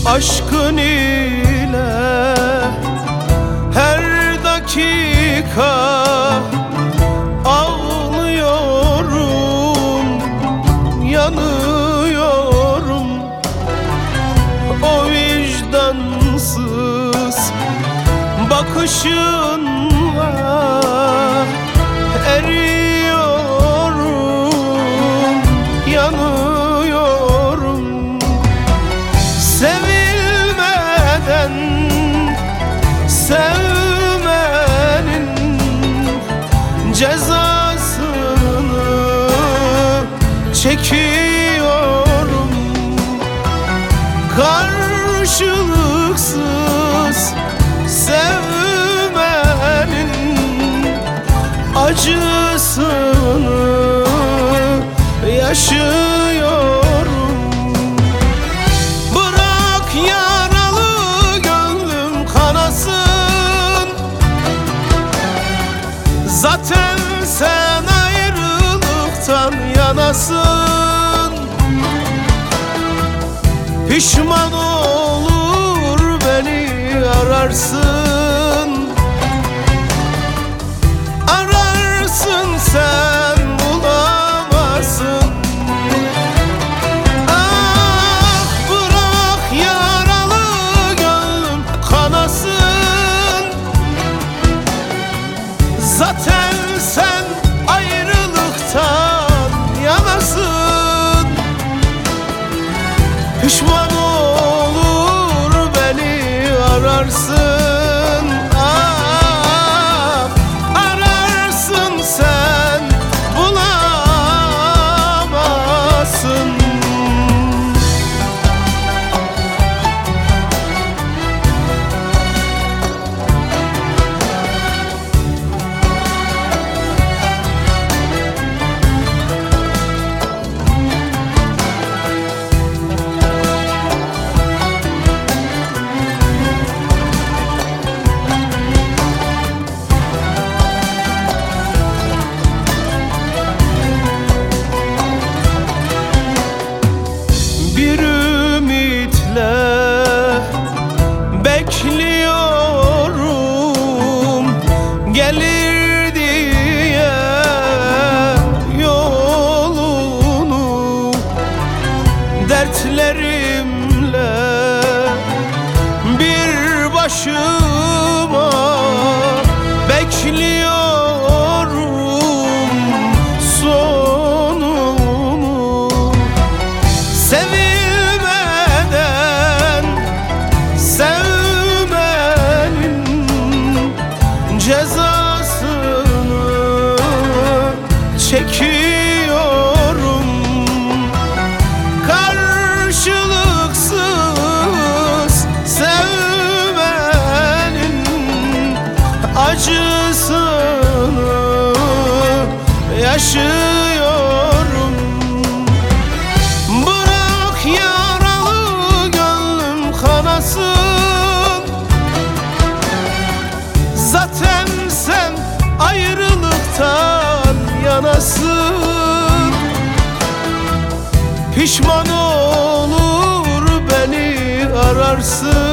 aşkın ile her dakika ağlıyorum, yanıyorum. O vicdansız bakışınla eriyorum, yanıyorum. Sevilmeden sevmenin cezasını çekiyorum. Karşılıksız sevmenin acısını yaşıyorum. Bırak yaralı gönlüm kanasın, zaten sen ayrılıktan yanasın. Pişman olur beni ararsın, ararsın sen bulamazsın. Ah, bırak yaralı gönlüm kanasın, zaten sen ayrılıktan yanasın. Pişman olur beni ararsın, ah, ararsın sen bulamazsın. Bir ümitle bekliyorum, gelir diye yolunu. Dertlerimle bir başıma bekliyorum sonunu. Sevilmeden sevmenin cezasını çekiyorum. Karşılıksız sevmenin acısını yaşıyorum. Bırak yaralı gönlüm kanasın, zaten sen ayrılıktan yanasın. Pişman olur beni ararsın,